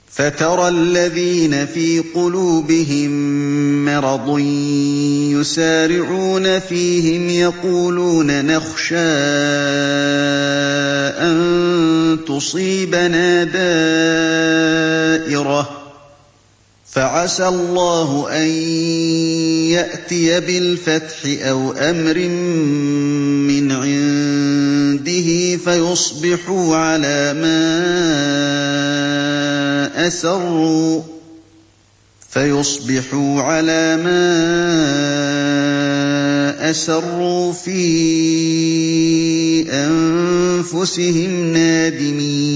فَتَرَى الَّذِينَ فِي قُلُوبِهِم مَّرَضٌ يُسَارِعُونَ فِيهِمْ يَقُولُونَ نَخْشَىٰ أَن تُصِيبَنَا دَائِرَةٌ ۚ فَعَسَى اللَّهُ أَن يَأْتِيَ بِالْفَتْحِ أَوْ أَمْرٍ مِّنْ عِندِهِ فَيُصْبِحُوا عَلَىٰ مَا أَسَرُّوا فِي أَنفُسِهِمْ نَادِمِينَ